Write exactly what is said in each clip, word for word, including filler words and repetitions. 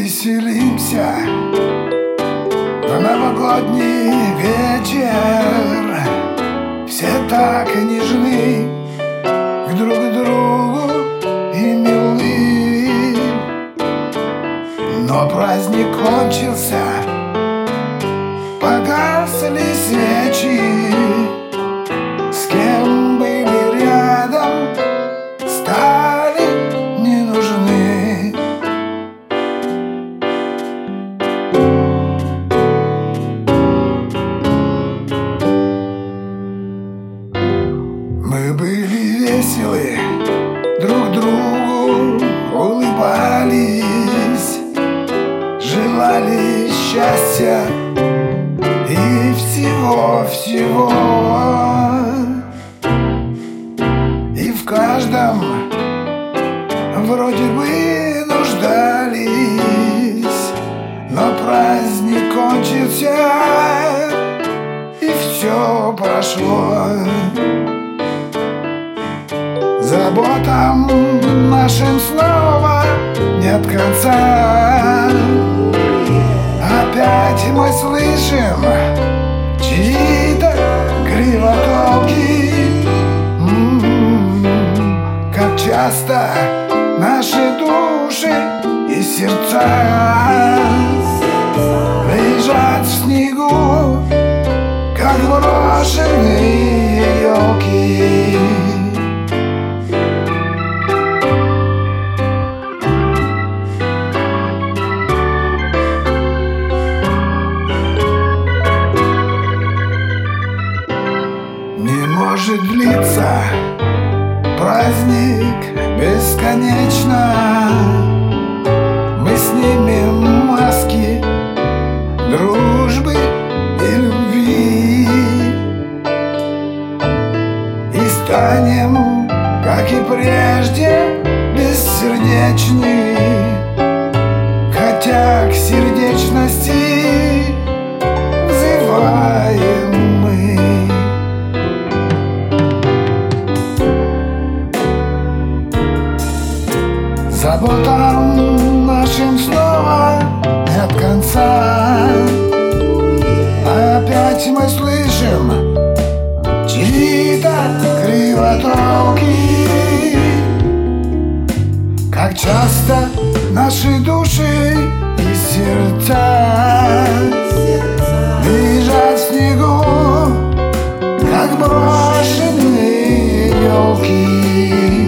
веселимся в новогодний вечер. Все так нежны друг к другу и милы, но праздник кончился, погасли свечи. С кем были рядом, стали не нужны. Мы были веселы, друг другу улыбались, желали счастья и всего-всего. И в каждом вроде бы нуждались, но праздник кончился, и все прошло. Заботам нашим снова нет конца. Опять мы слышим чьи-то кривотолки. М-м-м, как часто наши души и сердца лежат в снегу, как брошенные елки. Не может длиться праздник бесконечно. Мы снимем маски дружбы и любви и станем, как и прежде, бессердечны, хотя к сердечности взываем мы. Заботам нашим снова нет конца. Опять мы слышим чьи-то кривотолки. Как часто наши души и сердца лежат в снегу, как брошенные елки.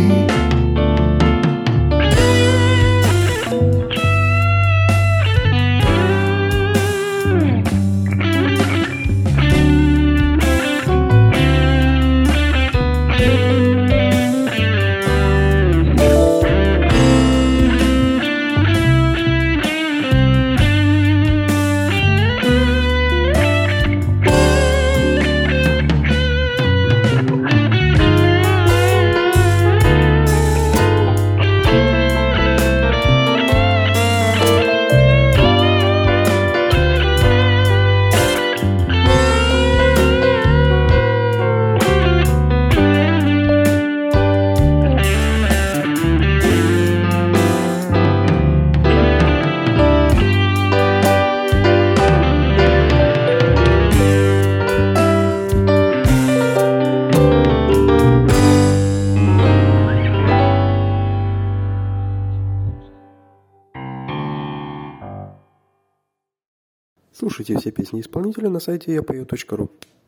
Слушайте все песни исполнителя на сайте я пою точка ру.